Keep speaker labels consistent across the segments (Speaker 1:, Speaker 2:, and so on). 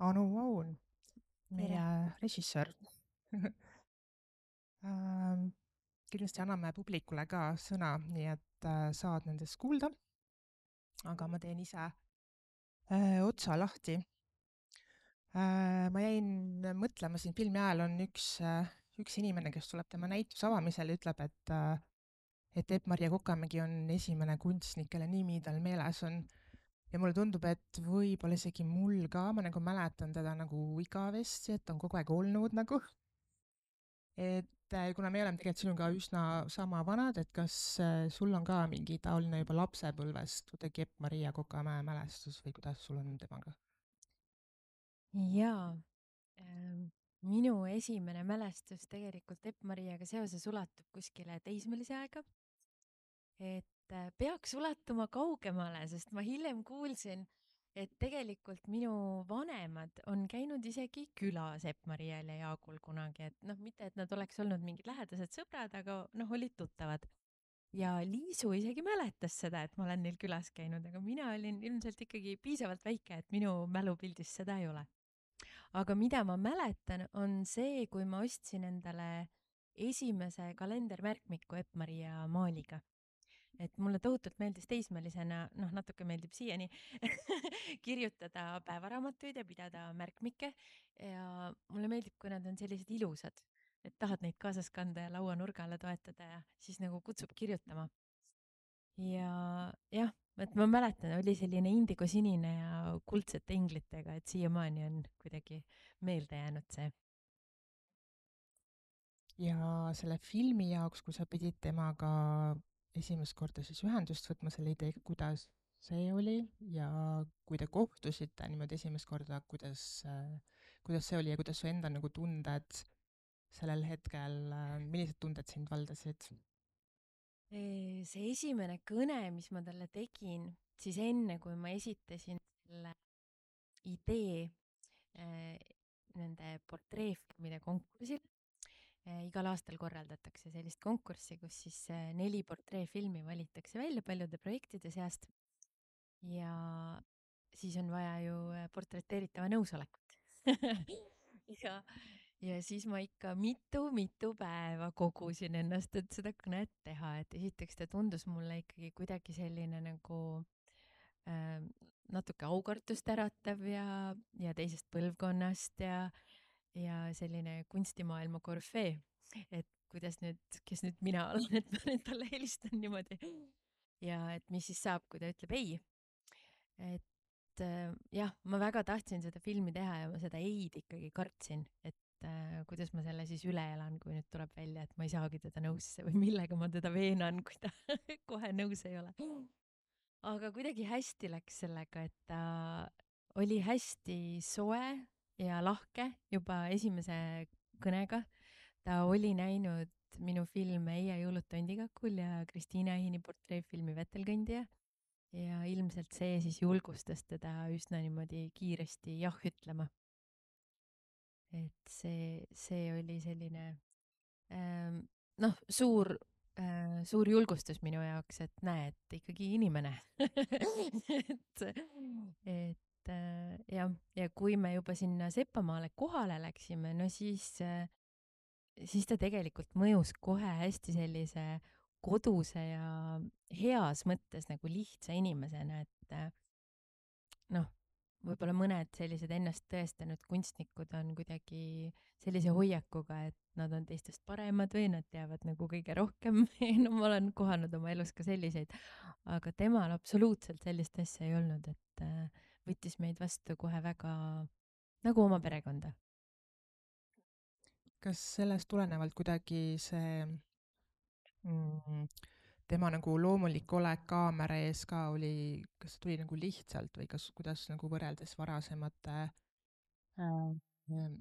Speaker 1: Anu Vaun,
Speaker 2: Tere!
Speaker 1: meie režissöör. Ähm, Kindlasti anname publikule ka sõna, nii et saad nendest kuulda, aga ma teen ise otsa lahti. Ma jäin mõtlema, siin filmi ajal on üks inimene, kes tuleb tema näituse avamisel ja ütleb, et Epp-Maria Kokamägi on esimene kunstnik, kelle nimi tal meeles on. Ja mulle tundub, et võib-olla isegi mul ka, ma nagu mäletan teda nagu igavesti, et ta on kogu aeg olnud nagu. Kuna me oleme tegelikult sinuga üsna sama vanad, et kas sul on ka mingi taoline juba lapsepõlvest kuidagi Epp-Maria Kokamäe mälestus või kuidas sul on temaga?
Speaker 2: Jaa, minu esimene mälestus tegelikult Epp-Mariaga seoses ulatub kuskile teismelise aega. Peaks ulatuma kaugemale, sest ma hiljem kuulsin, et tegelikult minu vanemad on käinud isegi külas Epp-Marial ja Jaagul kunagi, et noh, mitte et nad oleks olnud mingid lähedased sõbrad, aga noh, olid tuttavad. Ja Liisu isegi mäletas seda, et ma olen neil külas käinud, aga mina olin ilmselt ikkagi piisavalt väike, et minu mälupildis seda ei ole. Aga mida ma mäletan, on see, kui ma ostsin endale esimese kalendermärkmiku Epp-Maria maaliga. Et mulle tohutult meeldis teismelisena, noh, natuke meeldib siiani kirjutada päevaraamatuid ja pidada märkmikke. Ja mulle meeldib, kui nad on sellised ilusad, et tahad neid kaasas kanda ja lauanurga alla toetada ja siis nagu kutsub kirjutama. Ja jah, et ma mäletan, oli selline indigosinine ja kuldsete inglitega, et siiamaani on kuidagi meelde jäänud see.
Speaker 1: Ja selle filmi jaoks, kui sa pidid temaga esimest korda siis ühendust võtma selle ideega, kuidas see oli ja kui te kohtusite niimoodi esimest korda, kuidas see oli ja kuidas su enda nagu tunded sellel hetkel, millised tunded sind valdasid?
Speaker 2: See esimene kõne, mis ma talle tegin, siis enne kui ma esitasin selle idee äh, nende portreefilmide konkursil. Igal aastal korraldatakse sellist konkurssi, kus siis 4 portreefilmi valitakse välja paljude projektide seast. Ja siis on vaja ju portreteeritava nõusolekut. ja, ja siis ma ikka mitu päeva kogusin ennast, et seda kõnet teha, et esiteks ta tundus mulle ikkagi kuidagi selline nagu äh, natuke aukartust äratav ja teisest põlvkonnast ja selline kunstimaailma korüfee, et kuidas nüüd, kes nüüd mina olen, et ma nüüd talle helistan niimoodi. Ja et mis siis saab, kui ta ütleb ei. Jah, ma väga tahtsin seda filmi teha ja ma seda ei-d ikkagi kartsin, et kuidas ma selle siis üle elan, kui nüüd tuleb välja, et ma ei saagi teda nõusse või millega ma teda veenan, kui ta kohe nõus ei ole. Aga kuidagi hästi läks sellega, et ta oli hästi soe ja lahke juba esimese kõnega. Ta oli näinud minu filme Eia jõulud tondikakul ja Kristiine Ahini portreefilmi Vetelkõndija. Ja ilmselt see siis julgustas teda üsna niimoodi kiiresti jah ütlema. Et see oli selline noh, suur julgustus minu jaoks, et näe, et ikkagi inimene. Ja kui me juba sinna Sepamaale kohale läksime, no siis ta tegelikult mõjus kohe hästi sellise koduse ja heas mõttes nagu lihtsa inimesena, et noh, võib-olla mõned sellised ennast tõestanud kunstnikud on kuidagi sellise hoiakuga, et nad on teistest paremad või nad teavad nagu kõige rohkem. No ma olen kohanud oma elus ka selliseid, aga temal absoluutselt sellist asja ei olnud, et võttis meid vastu kohe väga nagu oma perekonda.
Speaker 1: Kas sellest tulenevalt kuidagi see mm, tema nagu loomulik olek kaamera ees ka oli, kas see tuli nagu lihtsalt või kuidas nagu võrreldes varasemate ähm,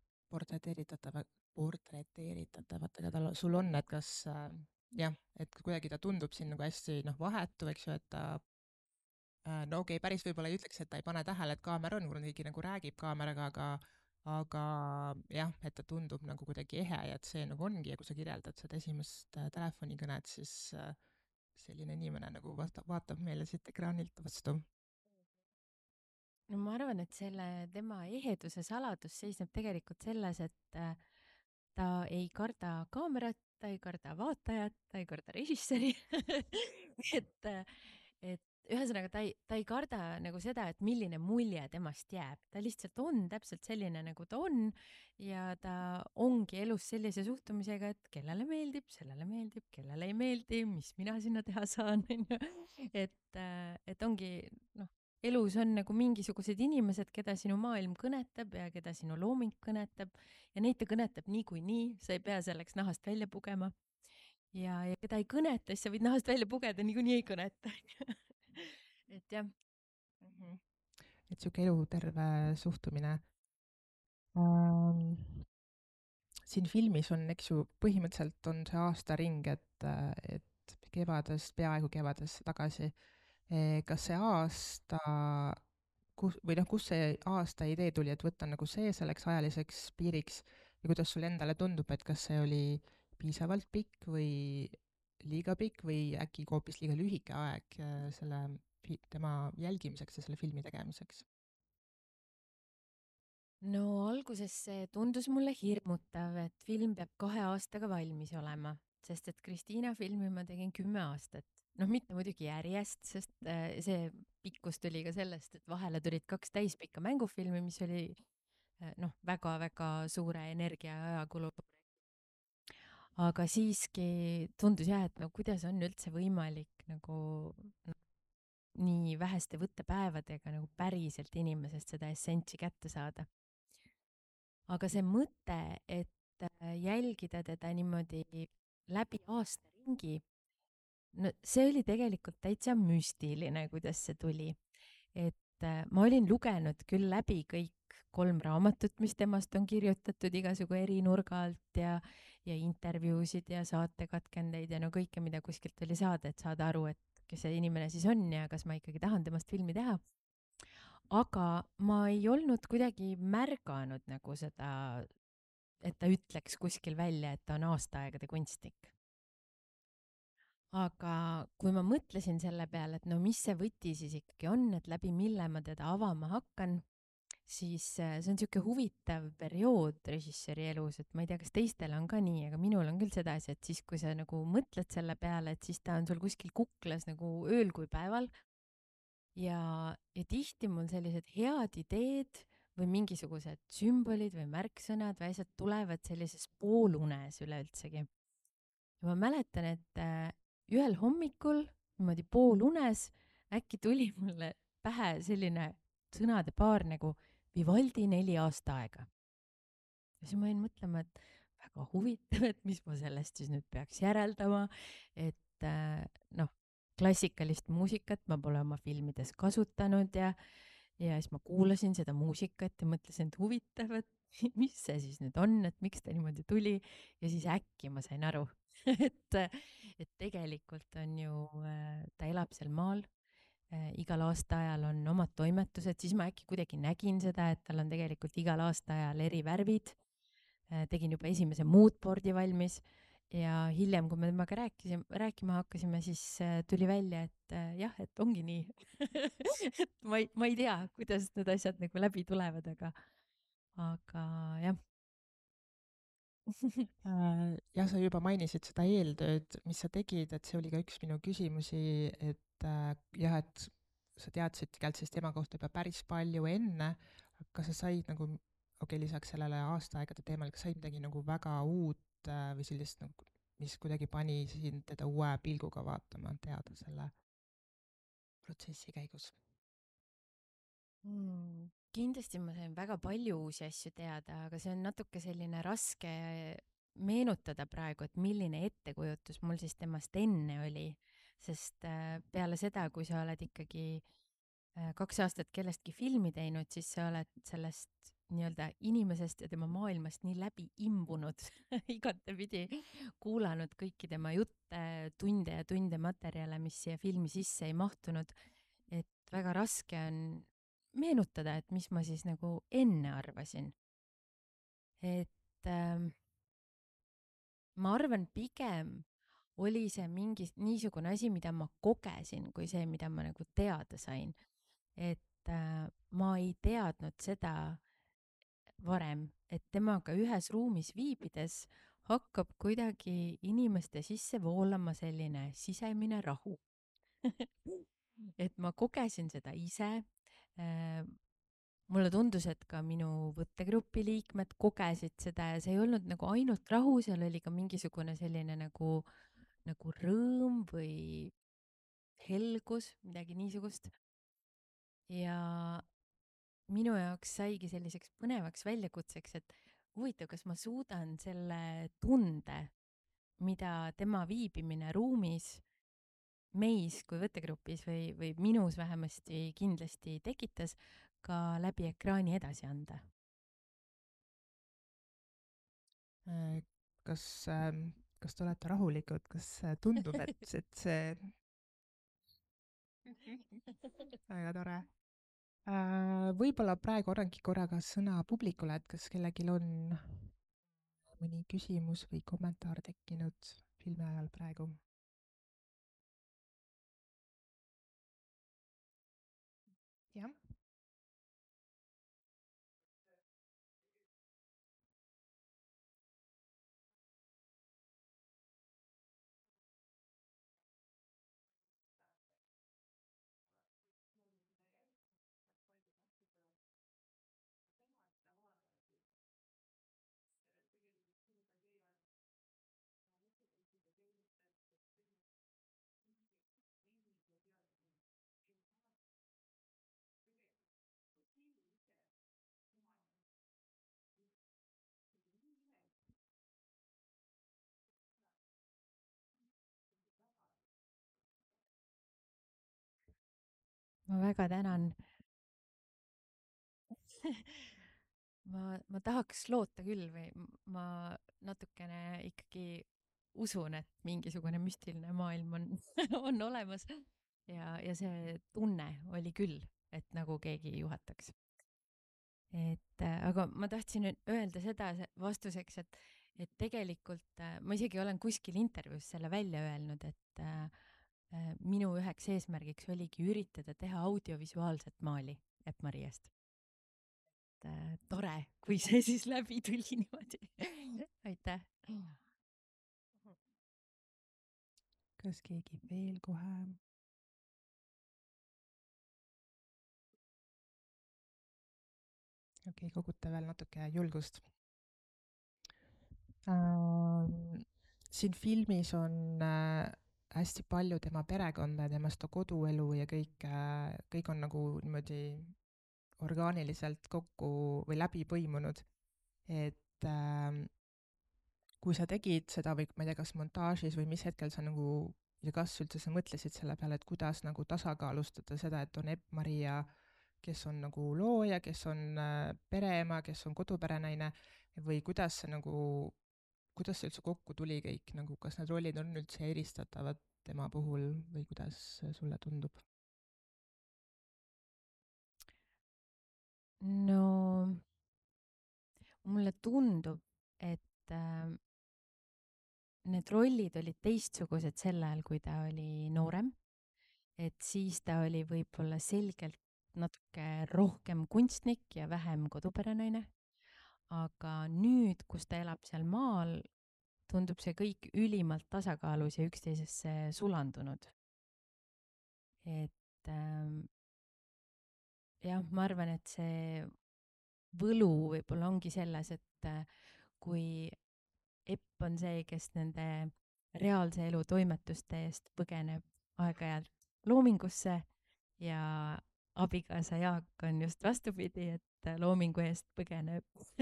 Speaker 1: portreteeritavatega sul on, et kas jah, et kuidagi ta tundub siin nagu hästi vahetu, eks ju, et ta no okei, päris võib-olla ei ütleks, et ta ei pane tähele, et kaamera on, kuna ta ikkagi nagu räägib kaameraga, aga jah, et ta tundub nagu kuidagi ehe ja et see nagu ongi ja kui sa kirjeldad seda esimest telefonikõnet, siis selline inimene nagu vaatab meile siit ekraanilt vastu.
Speaker 2: no ma arvan, et selle tema eheduse saladus seisneb tegelikult selles, et ta ei karda kaamerat, ta ei karda vaatajat, ta ei karda režissööri et, et ühesõnaga ta ei karda nagu seda, et milline mulje temast jääb, ta lihtsalt on täpselt selline, nagu ta on ja ta ongi elus sellise suhtumisega, et kellele meeldib, sellele meeldib, kellele ei meeldi, mis mina sinna teha saan, onju. et ongi noh, elus on nagu mingisugused inimesed, keda sinu maailm kõnetab ja keda sinu looming kõnetab ja neid ta kõnetab niikuinii, sa ei pea selleks nahast välja pugema. ja keda ei kõneta, siis sa võid nahast välja pugeda, niikuinii ei kõneta. et jah.
Speaker 1: Mhm. Et sihuke eluterve suhtumine. Ähm, siin filmis on, eks ju, põhimõtteliselt on see aastaring, et kevadest, peaaegu kevadest tagasi. Kas see aasta, või noh, kus see aasta idee tuli, et võtta nagu see selleks ajaliseks piiriks ja kuidas sulle endale tundub, et kas see oli piisavalt pikk või liiga pikk või äkki hoopis liiga lühike aeg selle tema jälgimiseks ja selle filmi tegemiseks?
Speaker 2: no alguses see tundus mulle hirmutav, et film peab 2 aastaga valmis olema, sest et Kristiina filmi ma tegin 10 aastat. noh, mitte muidugi järjest, sest see pikkus tuli ka sellest, et vahele tulid 2 täispikka mängufilmi, mis oli noh, väga-väga suure energia ja ajakulu. aga siiski tundus jah, et no kuidas on üldse võimalik nagu noh, nii väheste võttepäevadega nagu päriselt inimesest seda essentsi kätte saada. aga see mõte, et jälgida teda niimoodi läbi aastaringi, no see oli tegelikult täitsa müstiline, kuidas see tuli. et ma olin lugenud küll läbi kõik 3 raamatut, mis temast on kirjutatud igasugu eri nurga alt ja intervjuusid ja saatekatkendeid ja no kõike, mida kuskilt oli saada, et saada aru, et kes see inimene siis on ja kas ma ikkagi tahan temast filmi teha. aga ma ei olnud kuidagi märganud nagu seda, et ta ütleks kuskil välja, et ta on aastaaegade kunstnik. aga kui ma mõtlesin selle peale, et no mis see võti siis ikkagi on, et läbi mille ma teda avama hakkan, siis see on niisugune huvitav periood režissööri elus, et ma ei tea, kas teistel on ka nii, aga minul on küll sedasi, et siis, kui sa nagu mõtled selle peale, et siis ta on sul kuskil kuklas nagu ööl kui päeval ja tihti mul sellised head ideed või mingisugused sümbolid või märksõnad või asjad tulevad sellises poolunes üleüldsegi. ja ma mäletan, et ühel hommikul niimoodi poolunes äkki tuli mulle pähe selline sõnade paar nagu Vivaldi 4 aastaaega. ja siis ma jäin mõtlema, et väga huvitav, et mis ma sellest siis nüüd peaks järeldama, et noh, klassikalist muusikat ma pole oma filmides kasutanud ja siis ma kuulasin seda muusikat ja mõtlesin, et huvitav, et mis see siis nüüd on, et miks ta niimoodi tuli ja siis äkki ma sain aru, et tegelikult on ju, ta elab seal maal, igal aastaajal on omad toimetused, siis ma äkki kuidagi nägin seda, et tal on tegelikult igal aastaajal eri värvid. tegin juba esimese moodboard'i valmis ja hiljem, kui me temaga rääkima hakkasime, siis tuli välja, et jah, et ongi nii. et ma ei tea, kuidas need asjad nagu läbi tulevad, aga jah.
Speaker 1: Jah, sa juba mainisid seda eeltööd, mis sa tegid, et see oli ka üks minu küsimusi, et jah, et sa teadsid tegelikult siis tema kohta juba päris palju enne, aga kas sa said nagu, okei, lisaks sellele aastaaegade teemale, kas said midagi nagu väga uut või sellist nagu, mis kuidagi pani sind teda uue pilguga vaatama teada selle protsessi käigus?
Speaker 2: kindlasti ma sain väga palju uusi asju teada, aga see on natuke selline raske meenutada praegu, et milline ettekujutus mul siis temast enne oli, sest peale seda, kui sa oled ikkagi 2 aastat kellestki filmi teinud, siis sa oled sellest nii-öelda inimesest ja tema maailmast nii läbi imbunud igatepidi, kuulanud kõiki tema jutte, tunde ja tunde materjale, mis siia filmi sisse ei mahtunud, et väga raske on meenutada, et mis ma siis nagu enne arvasin. et ma arvan, pigem oli see mingi niisugune asi, mida ma kogesin, kui see, mida ma nagu teada sain. et ma ei teadnud seda varem, et temaga ühes ruumis viibides hakkab kuidagi inimeste sisse voolama selline sisemine rahu. et ma kogesin seda ise. Mulle tundus, et ka minu võttegrupi liikmed kogesid seda ja see ei olnud nagu ainult rahu, seal oli ka mingisugune selline nagu rõõm või helgus, midagi niisugust. ja minu jaoks saigi selliseks põnevaks väljakutseks, et huvitav, kas ma suudan selle tunde, mida tema viibimine ruumis meis kui võttegrupis või minus vähemasti kindlasti tekitas, ka läbi ekraani edasi anda.
Speaker 1: Kas, kas te olete rahulikud, kas tundub, et see väga tore. Võib-olla praegu annangi korraga sõna publikule, et kas kellelgi on mõni küsimus või kommentaar tekkinud filmi ajal praegu? jah.
Speaker 2: ma väga tänan. ma tahaks loota küll või ma natukene ikkagi usun, et mingisugune müstiline maailm on, on olemas ja see tunne oli küll, et nagu keegi juhataks. Aga ma tahtsin öelda seda vastuseks, et tegelikult ma isegi olen kuskil intervjuus selle välja öelnud, et minu üheks eesmärgiks oligi üritada teha audiovisuaalset maali Epp-Mariast. Tore, kui see siis läbi tuli niimoodi. aitäh.
Speaker 1: kas keegi veel kohe? okei, kogute veel natuke julgust. Siin filmis on hästi palju tema perekonda, tema seda koduelu ja kõik on nagu niimoodi orgaaniliselt kokku või läbi põimunud. Et kui sa tegid seda või ma ei tea, kas montaažis või mis hetkel sa nagu ja kas üldse sa mõtlesid selle peale, et kuidas nagu tasakaalustada seda, et on Epp-Maria, kes on nagu looja, kes on pereema, kes on koduperenaine või kuidas see üldse kokku tuli kõik, nagu kas need rollid on üldse eristatavad tema puhul või kuidas sulle tundub?
Speaker 2: no mulle tundub, et need rollid olid teistsugused sel ajal, kui ta oli noorem. Et siis ta oli võib-olla selgelt natuke rohkem kunstnik ja vähem koduperenaine. Aga nüüd, kus ta elab seal maal, tundub see kõik ülimalt tasakaalus ja üksteisesse sulandunud. Et jah, ma arvan, et see võlu võib-olla ongi selles, et kui Epp on see, kes nende reaalse elu toimetuste eest põgeneb aeg-ajalt loomingusse ja abikaasa Jaak on just vastupidi, et loomingu eest põgeneb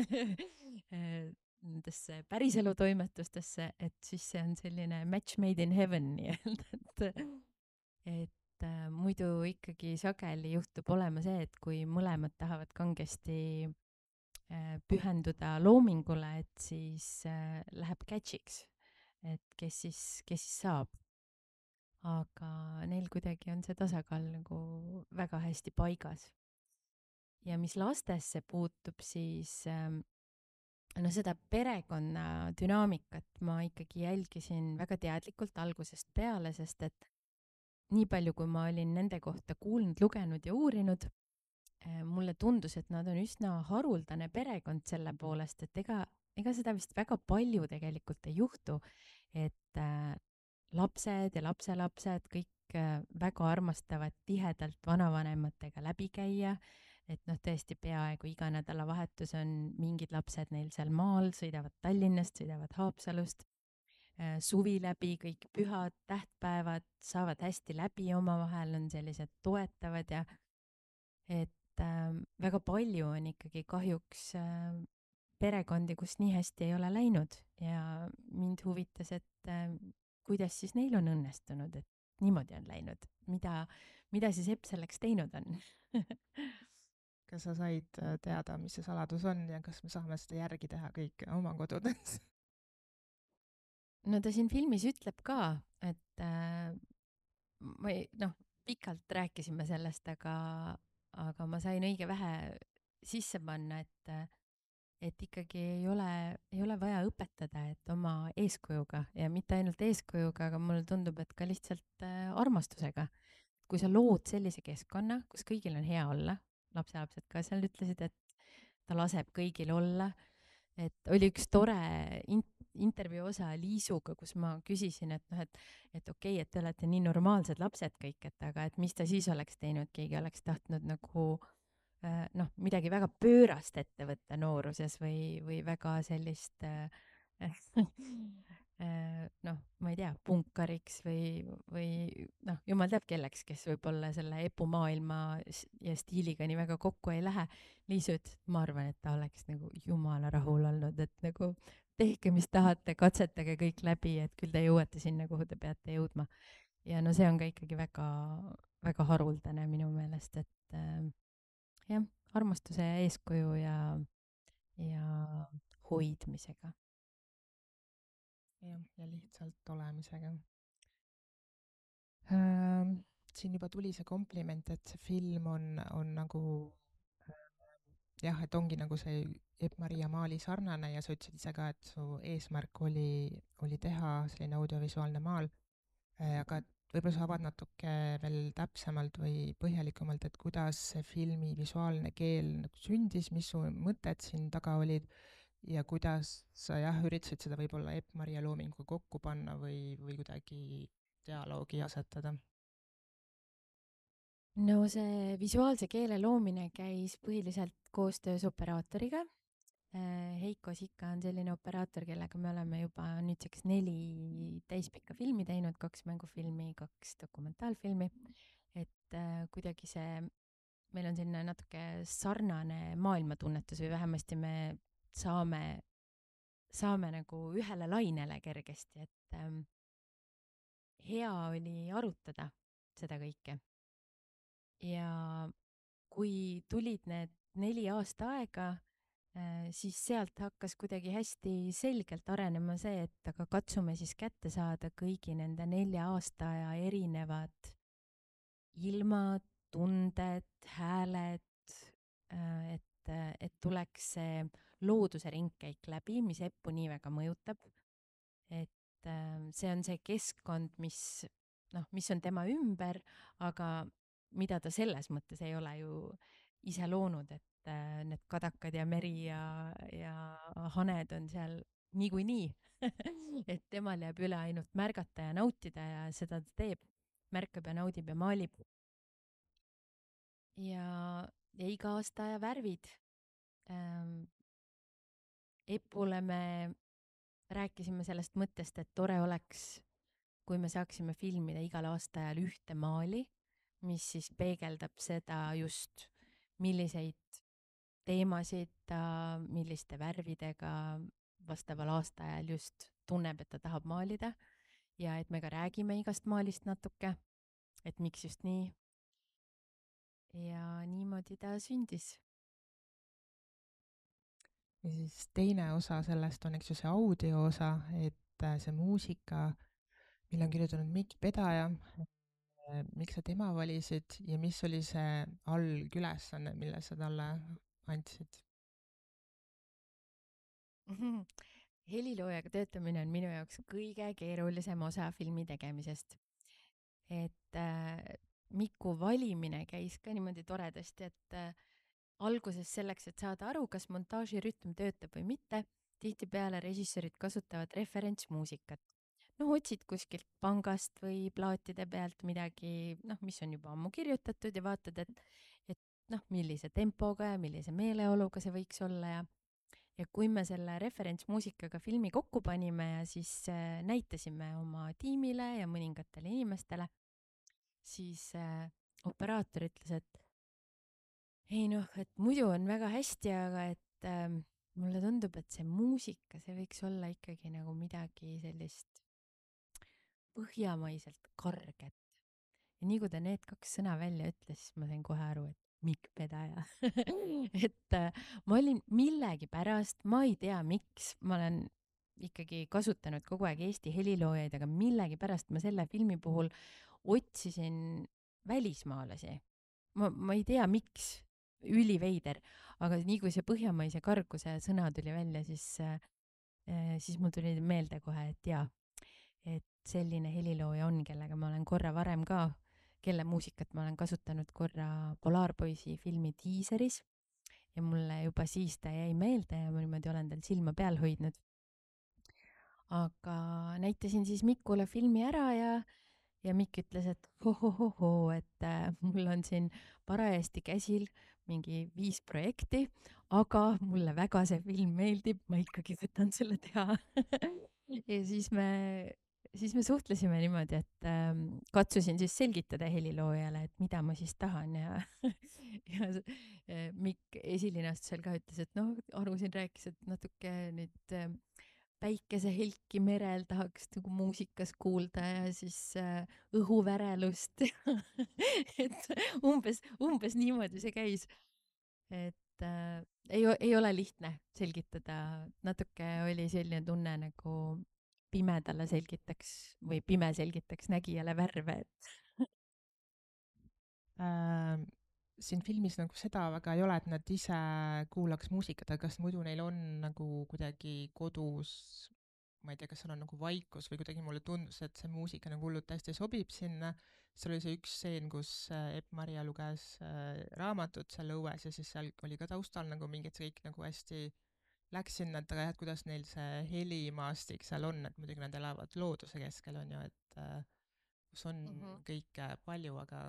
Speaker 2: nendesse päriselu toimetustesse, et siis see on selline match made in heaven nii-öelda, et muidu ikkagi sageli juhtub olema see, et kui mõlemad tahavad kangesti pühenduda loomingule, et siis läheb catch'iks, et kes siis saab. Aga neil kuidagi on see tasakaal nagu väga hästi paigas. Ja mis lastesse puutub, siis no seda perekonna dünaamikat ma ikkagi jälgisin väga teadlikult algusest peale, sest et nii palju, kui ma olin nende kohta kuulnud, lugenud ja uurinud, mulle tundus, et nad on üsna haruldane perekond selle poolest, et ega seda vist väga palju tegelikult ei juhtu, et lapsed ja lapselapsed kõik väga armastavad tihedalt vanavanematega läbi käia, et noh, tõesti peaaegu iga nädalavahetus on mingid lapsed neil seal maal, sõidavad Tallinnast, sõidavad Haapsalust, suvi läbi, kõik pühad, tähtpäevad saavad hästi läbi omavahel, on sellised toetavad ja et väga palju on ikkagi kahjuks perekondi, kus nii hästi ei ole läinud ja mind huvitas, et kuidas siis neil on õnnestunud, et niimoodi on läinud, mida siis Epp selleks teinud on.
Speaker 1: kas sa said teada, mis see saladus on ja kas me saame seda järgi teha kõik oma kodudes?
Speaker 2: No ta siin filmis ütleb ka, et ma ei, noh, pikalt rääkisime sellest, aga ma sain õige vähe sisse panna, et ikkagi ei ole vaja õpetada, et oma eeskujuga ja mitte ainult eeskujuga, aga mulle tundub, et ka lihtsalt armastusega. Kui sa lood sellise keskkonna, kus kõigil on hea olla, lapselapsed ka seal ütlesid, et ta laseb kõigil olla, et oli üks tore intervjuu osa Liisuga, kus ma küsisin, et noh, et okei, et te olete nii normaalsed lapsed kõik, et aga et mis ta siis oleks teinud, keegi oleks tahtnud nagu noh, midagi väga pöörast ette võtta nooruses või väga sellist noh, ma ei tea, punkariks või noh, jumal teab kelleks, kes võib-olla selle epumaailma ja stiiliga nii väga kokku ei lähe. Liisu ütles, et ma arvan, et ta oleks nagu jumala rahul olnud, et nagu tehke, mis tahate, katsetage kõik läbi, et küll te jõuate sinna, kuhu te peate jõudma. ja no see on ka ikkagi väga, väga haruldane minu meelest, et jah, armastuse ja eeskuju ja hoidmisega.
Speaker 1: jah, ja lihtsalt olemisega. Siin juba tuli see kompliment, et see film on nagu jah, et ongi nagu see Epp-Maria Maali sarnane ja sa ütlesid ise ka, et su eesmärk oli teha selline audiovisuaalne maal, aga et võib-olla sa avad natuke veel täpsemalt või põhjalikumalt, et kuidas see filmi visuaalne keel nagu sündis, mis su mõtted siin taga olid ja kuidas sa jah, üritasid seda võib-olla Epp-Maria loominguga kokku panna või kuidagi dialoogi asetada?
Speaker 2: No see visuaalse keele loomine käis põhiliselt koostöös operaatoriga. Heiko Sika on selline operaator, kellega me oleme juba nüüdseks 4 täispikka filmi teinud, 2 mängufilmi, 2 dokumentaalfilmi. Et kuidagi meil on selline natuke sarnane maailmatunnetus või vähemasti me saame nagu ühele lainele kergesti, et hea oli arutada seda kõike. Ja kui tulid need 4 aasta aega, siis sealt hakkas kuidagi hästi selgelt arenema see, et aga katsume siis kätte saada kõigi nende 4 aastaaja erinevad ilmad, tunded, hääled, et tuleks see looduse ringkäik läbi, mis Eppu nii väga mõjutab. Et see on see keskkond, mis on tema ümber, aga mida ta selles mõttes ei ole ju ise loonud, et need kadakad ja meri ja haned on seal niikuinii et temal jääb üle ainult märgata ja nautida ja seda ta teeb, märkab ja naudib ja maalib. Ja iga aastaaja värvid. Epule me rääkisime sellest mõttest, et tore oleks, kui me saaksime filmida igal aastaajal ühte maali, mis siis peegeldab seda just, milliseid teemasid ta milliste värvidega vastaval aastaajal just tunneb, et ta tahab maalida ja et me ka räägime igast maalist natuke, et miks just nii. Ja niimoodi ta sündis.
Speaker 1: Ja siis teine osa sellest on, eks ju, see audio osa, et see muusika, mille on kirjutanud Mikk Pedaja, miks sa tema valisid ja mis oli see algülesanne, mille sa talle andsid?
Speaker 2: Heliloojaga töötamine on minu jaoks kõige keerulisem osa filmi tegemisest. Et Miku valimine käis ka niimoodi toredasti, et alguses selleks, et saada aru, kas montaažirütm töötab või mitte, tihtipeale režissöörid kasutavad referentsmuusikat. noh, otsid kuskilt pangast või plaatide pealt midagi, noh, mis on juba ammu kirjutatud ja vaatad, et noh, millise tempoga ja millise meeleoluga see võiks olla ja kui me selle referentsmuusikaga filmi kokku panime ja siis näitasime oma tiimile ja mõningatele inimestele, siis operaator ütles, et ei noh, et muidu on väga hästi, aga et mulle tundub, et see muusika, see võiks olla ikkagi nagu midagi sellist põhjamaiselt karget. Ja nii kui ta need kaks sõna välja ütles, siis ma sain kohe aru, et Mikk Pedaja et ma olin millegipärast, ma ei tea, miks, ma olen ikkagi kasutanud kogu aeg Eesti heliloojaid, aga millegipärast ma selle filmi puhul otsisin välismaalasi. Ma ei tea, miks, üliveider, aga nii kui see põhjamaise karguse sõna tuli välja, siis mul tuli meelde kohe, et jaa, et selline helilooja on, kellega ma olen korra varem ka, kelle muusikat ma olen kasutanud korra Polaarpoisi filmi diiseris ja mulle juba siis ta jäi meelde ja ma niimoodi olen tal silma peal hoidnud. Aga näitasin siis Mikule filmi ära ja Mikk ütles, et hohohohoo, et mul on siin parajasti käsil mingi 5 projekti, aga mulle väga see film meeldib, ma ikkagi võtan selle teha ja siis me suhtlesime niimoodi, et katsusin siis selgitada heliloojale, et mida ma siis tahan ja Mikk esilinastusel ka ütles, et noh, Aru siin rääkis, et natuke nüüd päikesehelki merel tahaks nagu muusikas kuulda ja siis õhuvärelust et umbes niimoodi see käis. Et ei ole lihtne selgitada, natuke oli selline tunne nagu pimedale selgitaks või pime selgitaks nägijale värve, et
Speaker 1: Siin filmis nagu seda väga ei ole, et nad ise kuulaks muusikat, aga kas muidu neil on nagu kuidagi kodus, ma ei tea, kas seal on nagu vaikus või kuidagi mulle tundus, et see muusika nagu hullult hästi sobib sinna. seal oli see üks stseen, kus Epp-Maria luges raamatut seal õues ja siis seal oli ka taustal nagu mingi, et see kõik nagu hästi läks sinna, et aga jah, et kuidas neil see helimaastik seal on, et muidugi nad elavad looduse keskel, on ju, et kus on kõike palju, aga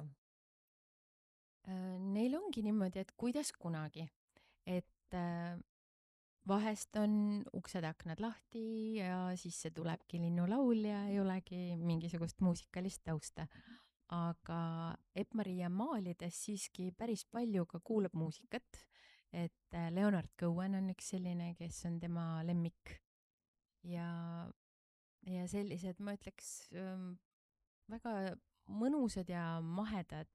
Speaker 2: neil ongi niimoodi, et kuidas kunagi, et vahest on uksed-aknad lahti ja sisse tulebki linnulaul ja ei olegi mingisugust muusikalist tausta. aga Epp-Maria maalides siiski päris palju ka kuulab muusikat, et Leonard Cohen on üks selline, kes on tema lemmik ja, ja sellised, ma ütleks, väga mõnusad ja mahedad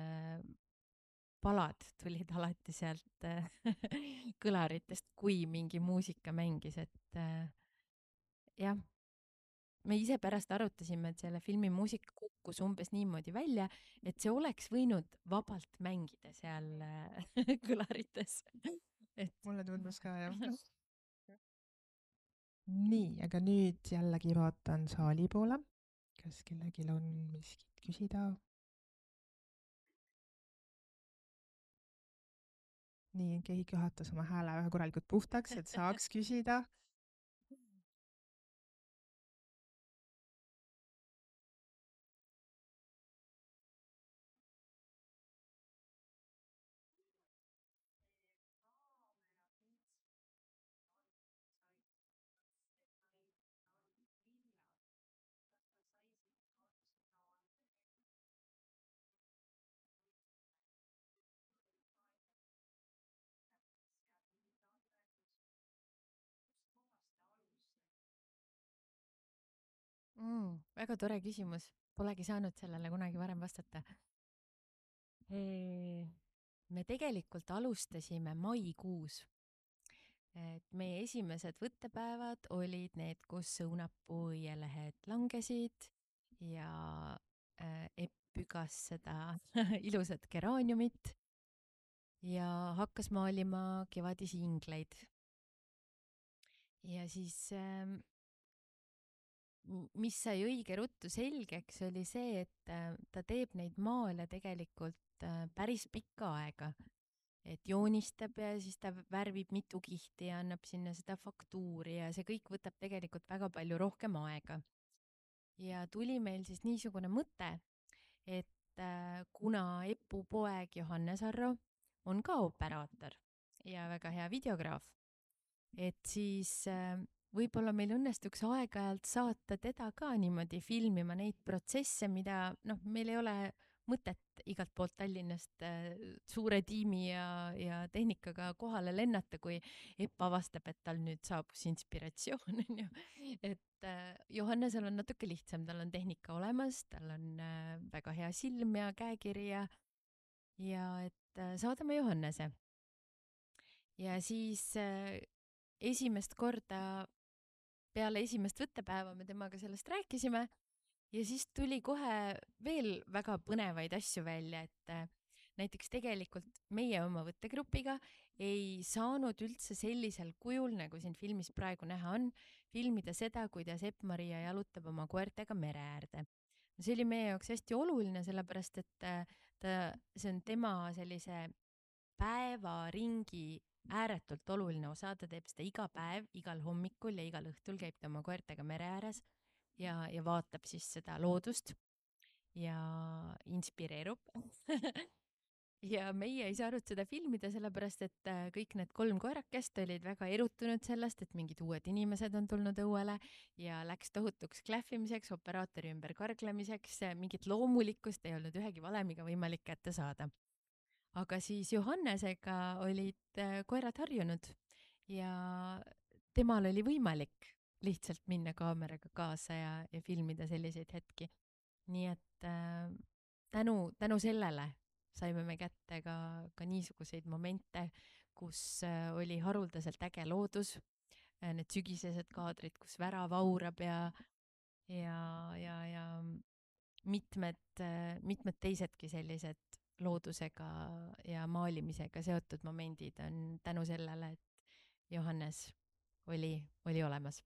Speaker 2: palad tulid alati sealt kõlaritest, kui mingi muusika mängis, et jah, me ise pärast arutasime, et selle filmi muusika kukkus umbes niimoodi välja, et see oleks võinud vabalt mängida seal kõlarites. et
Speaker 1: mulle tundus ka jah. Nii, aga nüüd jällegi vaatan saali poole. kas kellelgi on miskit küsida? nii, keegi juhatas oma hääle väga korralikult puhtaks, et saaks küsida.
Speaker 2: väga tore küsimus, polegi saanud sellele kunagi varem vastata. Me tegelikult alustasime maikuus. et meie esimesed võttepäevad olid need, kus õunapuu õielehed langesid ja Epp pügas seda ilusat geraaniumit ja hakkas maalima kevadisi ingleid. ja siis mis sai õige ruttu selgeks, oli see, et ta teeb neid maale tegelikult päris pikka aega. et joonistab ja siis ta värvib mitu kihti ja annab sinna seda faktuuri ja see kõik võtab tegelikult väga palju rohkem aega. ja tuli meil siis niisugune mõte, et kuna Epu poeg Johannes Arro on ka operaator ja väga hea videograaf, et siis võib-olla meil õnnestuks aeg-ajalt saata teda ka niimoodi filmima neid protsesse, mida noh, meil ei ole mõtet igalt poolt Tallinnast suure tiimi ja tehnikaga kohale lennata, kui Epp avastab, et tal nüüd saabus inspiratsioon, onju. et Johannesel on natuke lihtsam, tal on tehnika olemas, tal on väga hea silm ja käekiri ja et saadame Johannese. ja siis esimest korda peale esimest võttepäeva me temaga sellest rääkisime ja siis tuli kohe veel väga põnevaid asju välja, et näiteks tegelikult meie oma võttegrupiga ei saanud üldse sellisel kujul, nagu siin filmis praegu näha on, filmida seda, kuidas Epp-Maria jalutab oma koertega mere äärde. see oli meie jaoks hästi oluline, sellepärast et see on tema sellise päevaringi ääretult oluline osa, ta teeb seda iga päev, igal hommikul ja igal õhtul käib ta oma koertega mere ääres ja vaatab siis seda loodust ja inspireerub ja meie ei saanud seda filmida, sellepärast et kõik need 3 koerakest olid väga erutunud sellest, et mingid uued inimesed on tulnud õuele ja läks tohutuks klähvimiseks, operaatori ümber karglemiseks, mingit loomulikkust ei olnud ühegi valemiga võimalik kätte saada. aga siis Johannesega olid koerad harjunud ja temal oli võimalik lihtsalt minna kaameraga kaasa ja filmida selliseid hetki. nii et tänu sellele saime me kätte ka niisuguseid momente, kus oli haruldaselt äge loodus, need sügisesed kaadrid, kus värav aurab ja mitmed teisedki sellised loodusega ja maalimisega seotud momendid on tänu sellele, et Johannes oli olemas.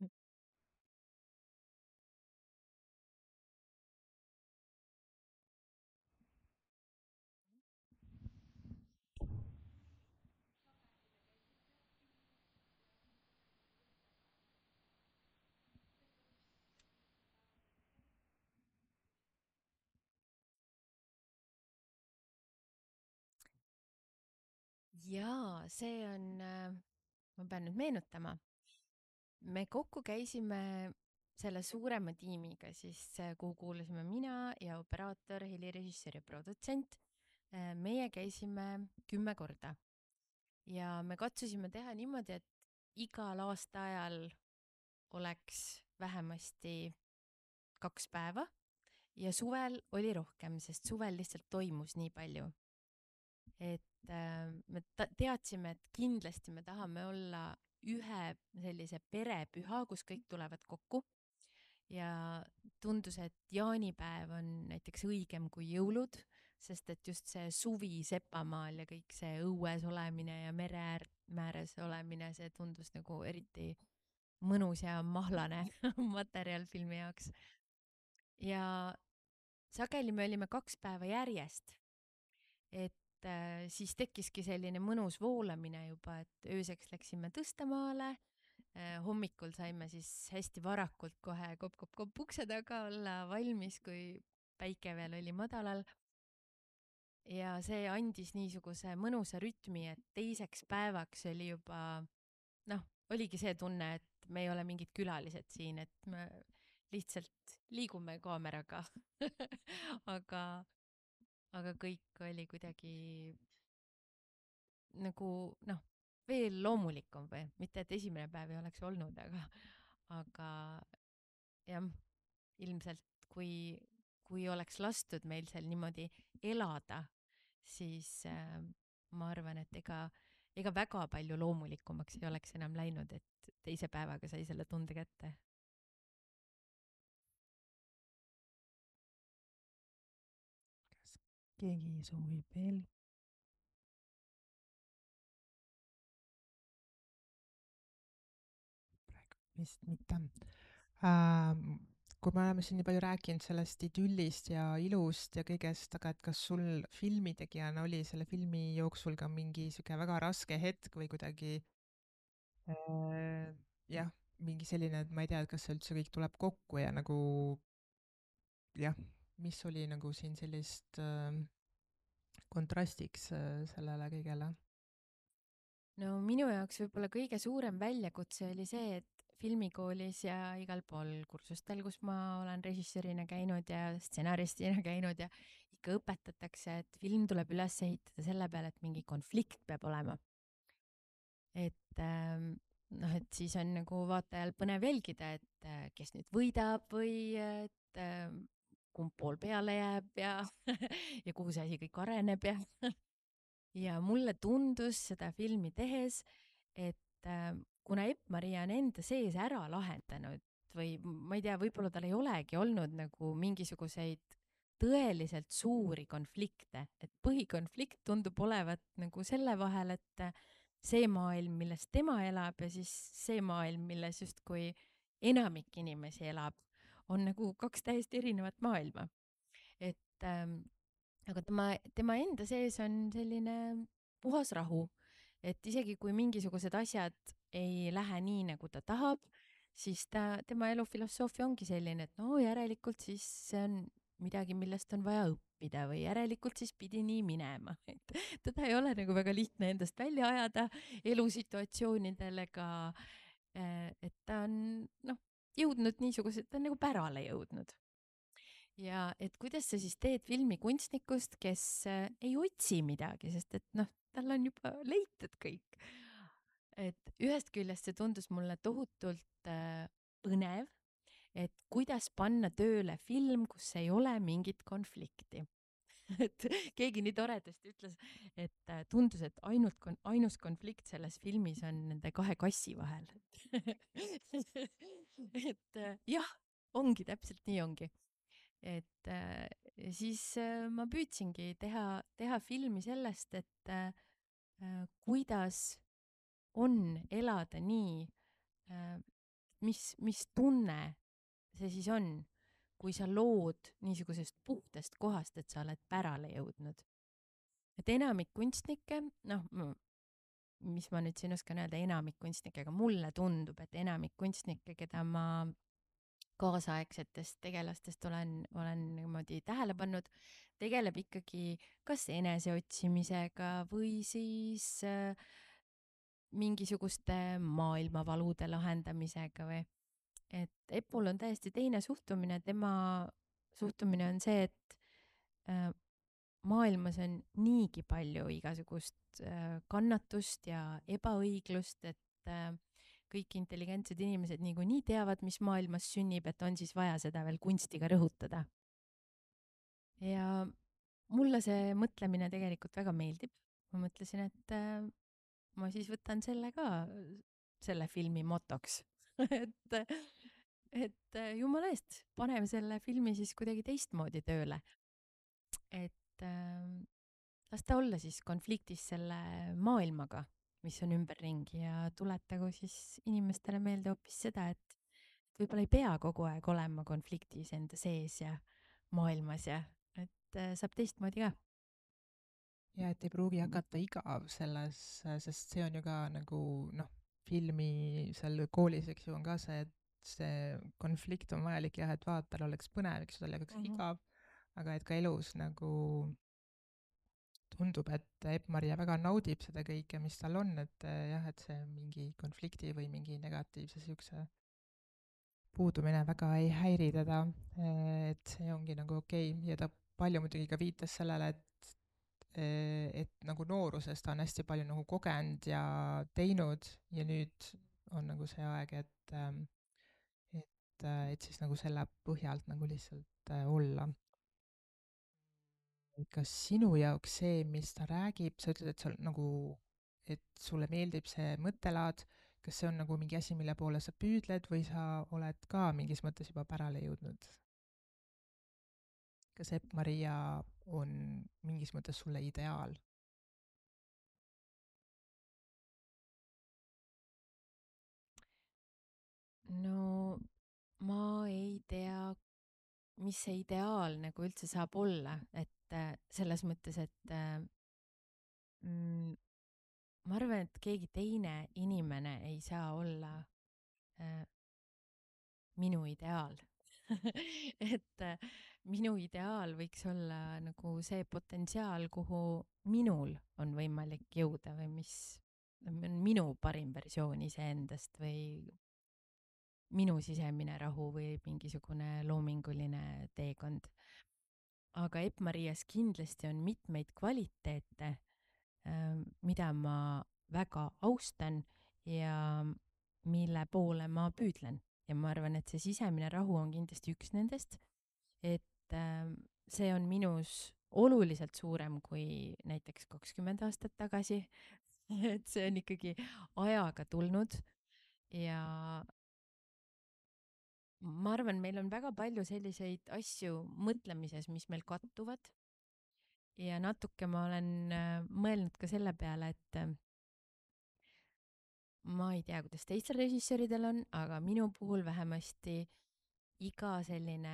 Speaker 2: jaa, see on, ma pean nüüd meenutama, me kokku käisime selle suurema tiimiga siis, kuhu kuulusime mina ja operaator, helirežissöör ja produtsent. meie käisime 10 korda ja me katsusime teha niimoodi, et igal aastaajal oleks vähemasti 2 päeva ja suvel oli rohkem, sest suvel lihtsalt toimus nii palju. et me teadsime, et kindlasti me tahame olla ühe sellise perepüha, kus kõik tulevad kokku ja tundus, et jaanipäev on näiteks õigem kui jõulud, sest et just see suvi Sepamaal ja kõik see õues olemine ja ääres olemine, see tundus nagu eriti mõnus ja mahlane materjal filmi jaoks. ja sageli me olime 2 päeva järjest, et siis tekkiski selline mõnus voolamine juba, et ööseks läksime Tõstamaale, hommikul saime siis hästi varakult kohe kopp-kopp-kopp ukse taga olla valmis, kui päike veel oli madalal. ja see andis niisuguse mõnusa rütmi, et teiseks päevaks oli juba noh, oligi see tunne, et me ei ole mingid külalised siin, et me lihtsalt liigume kaameraga aga aga kõik oli kuidagi nagu noh, veel loomulikum või mitte, et esimene päev ei oleks olnud, aga jah, ilmselt kui oleks lastud meil seal niimoodi elada, siis ma arvan, et ega väga palju loomulikumaks ei oleks enam läinud, et teise päevaga sai selle tunde kätte.
Speaker 1: kas keegi soovib veel? praegu vist mitte. kui me oleme siin nii palju rääkinud sellest idüllist ja ilust ja kõigest, aga et kas sul filmitegijana oli selle filmi jooksul ka mingi sihuke väga raske hetk või kuidagi jah, mingi selline, et ma ei tea, et kas see üldse kõik tuleb kokku ja nagu jah, mis oli nagu siin sellist kontrastiks sellele kõigele?
Speaker 2: no minu jaoks võib-olla kõige suurem väljakutse oli see, et filmikoolis ja igal pool kursustel, kus ma olen režissöörina käinud ja stsenaristina käinud ja ikka õpetatakse, et film tuleb üles ehitada selle peale, et mingi konflikt peab olema. Et noh, et siis on nagu vaatajal põnev jälgida, et kes nüüd võidab või et kumb pool peale jääb ja ja kuhu see asi kõik areneb ja ja mulle tundus seda filmi tehes, et kuna Epp-Maria on enda sees ära lahendanud või ma ei tea, võib-olla tal ei olegi olnud nagu mingisuguseid tõeliselt suuri konflikte, et põhikonflikt tundub olevat nagu selle vahel, et see maailm, milles tema elab ja siis see maailm, milles justkui enamik inimesi elab, on nagu kaks täiesti erinevat maailma. Et aga tema enda sees on selline puhas rahu, et isegi kui mingisugused asjad ei lähe nii, nagu ta tahab, siis tema elufilosoofia ongi selline, et no järelikult siis see on midagi, millest on vaja õppida või järelikult siis pidi nii minema, et teda ei ole nagu väga lihtne endast välja ajada elusituatsioonidel ega et ta on noh, jõudnud niisugused, ta on nagu pärale jõudnud ja et kuidas sa siis teed filmi kunstnikust, kes ei otsi midagi, sest et noh, tal on juba leitud kõik. et ühest küljest see tundus mulle tohutult põnev, et kuidas panna tööle film, kus ei ole mingit konflikti. et keegi nii toredasti ütles, et tundus, et ainus konflikt selles filmis on nende kahe kassi vahel. et jah, ongi täpselt nii ongi et siis ma püüdsingi teha filmi sellest, et kuidas on elada nii, mis tunne see siis on, kui sa lood niisugusest puhtast kohast, et sa oled pärale jõudnud. et enamik kunstnikke, noh, mis ma nüüd siin oskan öelda, enamik kunstnikke, aga mulle tundub, et enamik kunstnikke, keda ma kaasaegsetest tegelastest olen niimoodi tähele pannud, tegeleb ikkagi kas eneseotsimisega või siis mingisuguste maailmavalude lahendamisega või et Epul on täiesti teine suhtumine, tema suhtumine on see, et äh, maailmas on niigi palju igasugust kannatust ja ebaõiglust, et kõik intelligentsed inimesed niikuinii teavad, mis maailmas sünnib, et on siis vaja seda veel kunstiga rõhutada. ja mulle see mõtlemine tegelikult väga meeldib. ma mõtlesin, et ma siis võtan selle ka selle filmi motoks et jumala eest, paneme selle filmi siis kuidagi teistmoodi tööle. et las ta olla siis konfliktis selle maailmaga, mis on ümberringi ja tuletagu siis inimestele meelde hoopis seda, et võib-olla ei pea kogu aeg olema konfliktis enda sees ja maailmas ja et saab teistmoodi ka.
Speaker 1: ja et ei pruugi hakata igav selles, sest see on ju ka nagu noh, filmi seal koolis, eks ju, on ka see, et see konflikt on vajalik jah, et vaatajal oleks põnev, eks ju, tal ei oleks igav, aga et ka elus nagu tundub, et Epp-Maria väga naudib seda kõike, mis tal on, et jah, et see mingi konflikti või mingi negatiivse siukse puudumine väga ei häiri teda, et see ongi nagu okei ja ta palju muidugi ka viitas sellele, et nagu nooruses ta on hästi palju nagu kogenud ja teinud ja nüüd on nagu see aeg, et siis nagu selle põhjalt nagu lihtsalt olla. Kas sinu jaoks see, mis ta räägib, sa ütled, et sul nagu, et sulle meeldib see mõttelaad, kas see on nagu mingi asi, mille poole sa püüdled või sa oled ka mingis mõttes juba pärale jõudnud? kas Epp-Maria on mingis mõttes sulle ideaal?
Speaker 2: no ma ei tea, mis see ideaal nagu üldse saab olla, et selles mõttes, et mm, ma arvan, et keegi teine inimene ei saa olla äh, minu ideaal et minu ideaal võiks olla nagu see potentsiaal, kuhu minul on võimalik jõuda või mis on minu parim versioon iseendast või minu sisemine rahu või mingisugune loominguline teekond. Aga Epp-Marias kindlasti on mitmeid kvaliteete, mida ma väga austan ja mille poole ma püüdlen. Ja ma arvan, et see sisemine rahu on kindlasti üks nendest, et see on minus oluliselt suurem kui näiteks 20 aastat tagasi. et see on ikkagi ajaga tulnud ja ma arvan, meil on väga palju selliseid asju mõtlemises, mis meil kattuvad. Ja natuke ma olen mõelnud ka selle peale, et ma ei tea, kuidas teistel režissööridel on, aga minu puhul vähemasti iga selline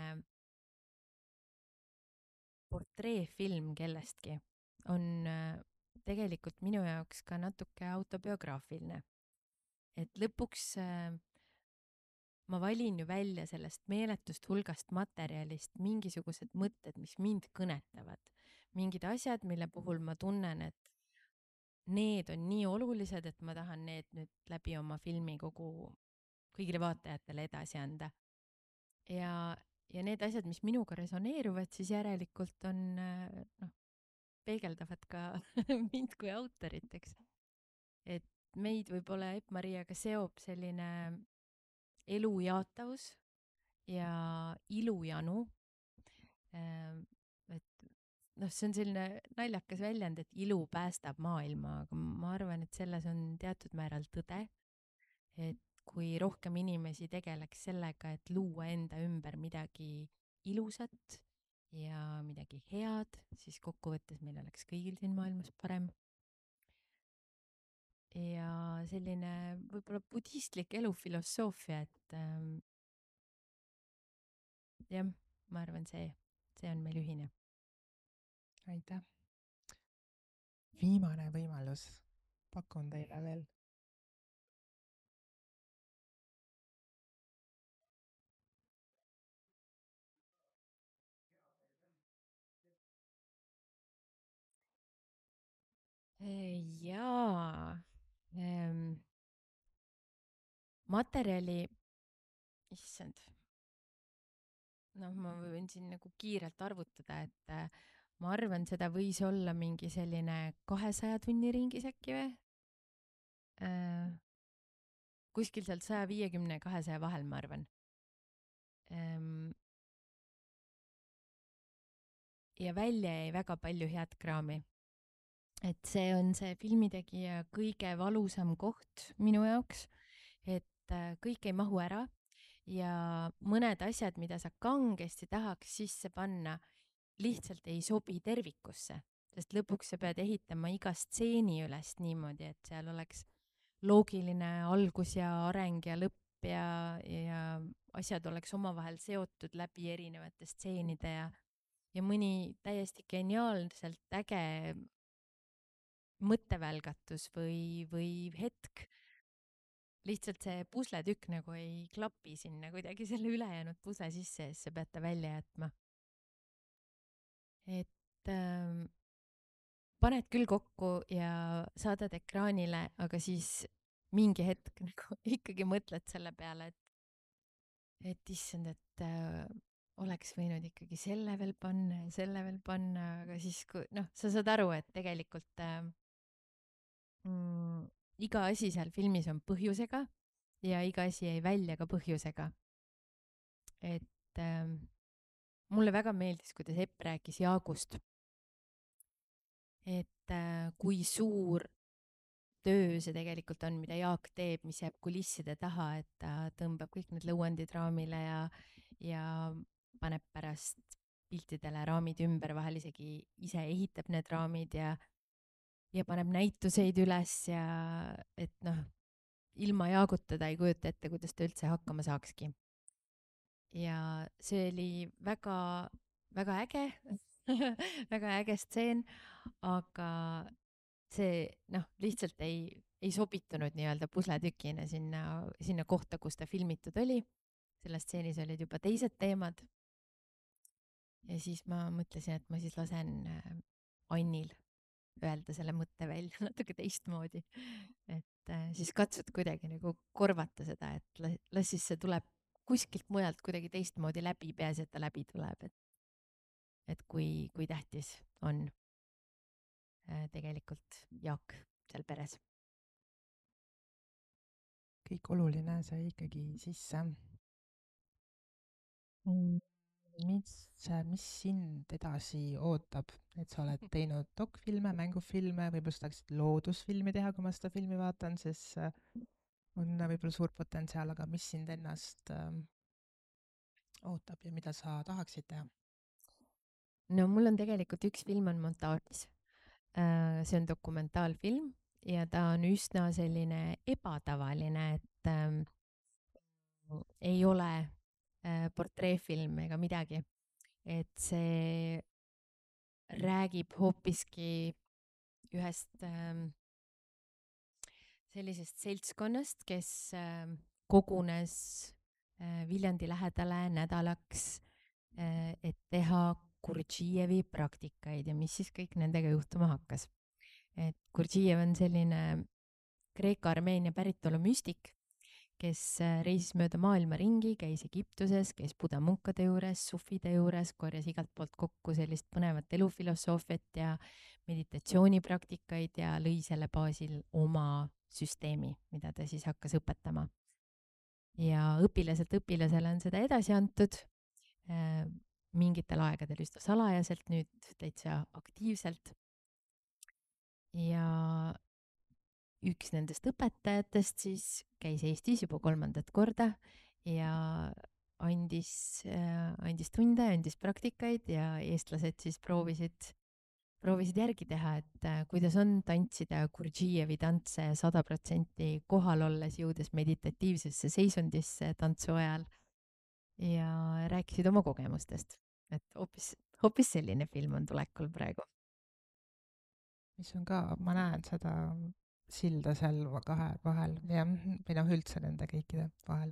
Speaker 2: portreefilm kellestki on tegelikult minu jaoks ka natuke autobiograafiline. Et lõpuks ma valin ju välja sellest meeletust hulgast materjalist mingisugused mõtted, mis mind kõnetavad. Mingid asjad, mille puhul ma tunnen, et need on nii olulised, et ma tahan need nüüd läbi oma filmi kõigile vaatajatele edasi anda. Ja need asjad, mis minuga resoneeruvad, siis järelikult on, noh, peegeldavad ka mind kui autorit, eks. Et meid võib-olla Epp-Mariaga seob selline elujaatavus ja ilujanu. Et noh, see on selline naljakas väljend, et ilu päästab maailma, aga ma arvan, et selles on teatud määral tõde. Et kui rohkem inimesi tegeleks sellega, et luua enda ümber midagi ilusat ja midagi head, siis kokkuvõttes meil oleks kõigil siin maailmas parem. Ja selline võib-olla budistlik elufilosoofia, et jah, ma arvan, see on meil ühine.
Speaker 1: aitäh. Viimane võimalus, pakun teile veel.
Speaker 2: Jaa, materjali, issand, noh, ma võin siin nagu kiirelt arvutada, et ma arvan, seda võis olla mingi selline 200 tunni ringis äkki või? Kuskil seal 150 ja 200 vahel, ma arvan. Ja välja jäi väga palju head kraami. Et see on see filmitegija kõige valusam koht minu jaoks, et kõik ei mahu ära ja mõned asjad, mida sa kangesti tahaks sisse panna, lihtsalt ei sobi tervikusse, sest lõpuks sa pead ehitama iga stseeni üles niimoodi, et seal oleks loogiline algus ja areng ja lõpp ja asjad oleks omavahel seotud läbi erinevate stseenide ja mõni täiesti geniaalselt äge mõttevälgatus või hetk. Lihtsalt see pusletükk nagu ei klapi sinna kuidagi selle ülejäänud pusle sisse ja siis sa pead ta välja jätma. Et paned küll kokku ja saadad ekraanile, aga siis mingi hetk nagu ikkagi mõtled selle peale, et issand, et oleks võinud ikkagi selle veel panna ja selle veel panna, aga siis kui noh, sa saad aru, et tegelikult iga asi seal filmis on põhjusega ja iga asi jäi välja ka põhjusega. Et mulle väga meeldis, kuidas Epp rääkis Jaagust. Et kui suur töö see tegelikult on, mida Jaak teeb, mis jääb kulisside taha, et ta tõmbab kõik need lõuendid raamile ja paneb pärast piltidele raamid ümber, vahel isegi ise ehitab need raamid ja paneb näituseid üles ja et noh, ilma Jaaguta ta ei kujuta ette, kuidas ta üldse hakkama saakski. ja see oli väga, väga äge väga äge stseen, aga see noh, lihtsalt ei sobitunud nii-öelda pusletükina sinna kohta, kus ta filmitud oli. selles stseenis olid juba teised teemad. ja siis ma mõtlesin, et ma siis lasen Annil öelda selle mõtte välja natuke teistmoodi. et siis katsud kuidagi nagu korvata seda, et las siis see tuleb kuskilt mujalt kuidagi teistmoodi läbi, peaasi, et ta läbi tuleb, et kui tähtis on tegelikult Jaak seal peres.
Speaker 1: kõik oluline sai ikkagi sisse. Mm, mis sind edasi ootab, et sa oled teinud dokfilme, mängufilme, võib-olla sa tahaksid loodusfilmi teha, kui ma seda filmi vaatan, siis on võib-olla suur potentsiaal, aga mis sind ennast ootab ja mida sa tahaksid teha?
Speaker 2: no mul on tegelikult üks film on montaažis. see on dokumentaalfilm ja ta on üsna selline ebatavaline, et ei ole portreefilm ega midagi. et see räägib hoopiski ühest sellisest seltskonnast, kes kogunes Viljandi lähedale nädalaks, et teha Gurdžijevi praktikaid ja mis siis kõik nendega juhtuma hakkas. et Gurdžijev on selline Kreeka-Armeenia päritolu müstik, kes reisis mööda maailma ringi, käis Egiptuses, käis buda munkade juures, sufide juures, korjas igalt poolt kokku sellist põnevat elufilosoofiat ja meditatsioonipraktikaid ja lõi selle baasil oma süsteemi, mida ta siis hakkas õpetama. ja õpilaselt õpilasele on seda edasi antud mingitel aegadel üsna salajaselt, nüüd täitsa aktiivselt. ja üks nendest õpetajatest siis käis Eestis juba 3. korda ja andis tunde, andis praktikaid ja eestlased siis proovisid järgi teha, et kuidas on tantsida Gurdžijevi tantse 100% kohal olles, jõudes meditatiivsesse seisundisse tantsu ajal ja rääkisid oma kogemustest. et hoopis selline film on tulekul praegu.
Speaker 1: mis on ka, ma näen seda silda seal kahe vahel, jah, või noh, üldse nende kõikide vahel.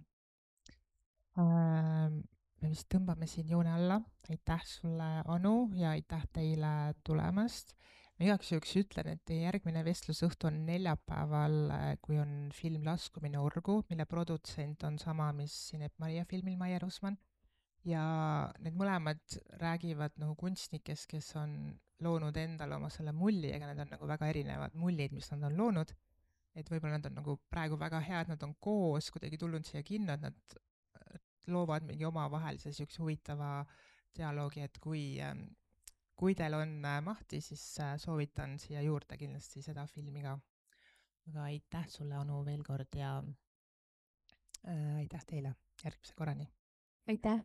Speaker 1: Me vist tõmbame siin joone alla. Aitäh sulle, Anu, ja aitäh teile tulemast. Ma igaks juhuks ütlen, et teie järgmine vestlusõhtu on neljapäeval, kui on film Laskumine orgu, mille produtsent on sama, mis siin Ep-Maria filmil Maier Usman. ja need mõlemad räägivad nagu kunstnikest, kes on loonud endale oma selle mulli, ega need on nagu väga erinevad mullid, mis nad on loonud. et võib-olla nad on nagu praegu väga hea, et nad on koos kuidagi tulnud siia kinno, et nad loovad mingi omavahelise niisuguse huvitava dialoogi, et kui teil on mahti, siis soovitan siia juurde kindlasti seda filmi ka. aga aitäh sulle, Anu, veel kord ja aitäh teile, järgmise korrani!
Speaker 2: aitäh!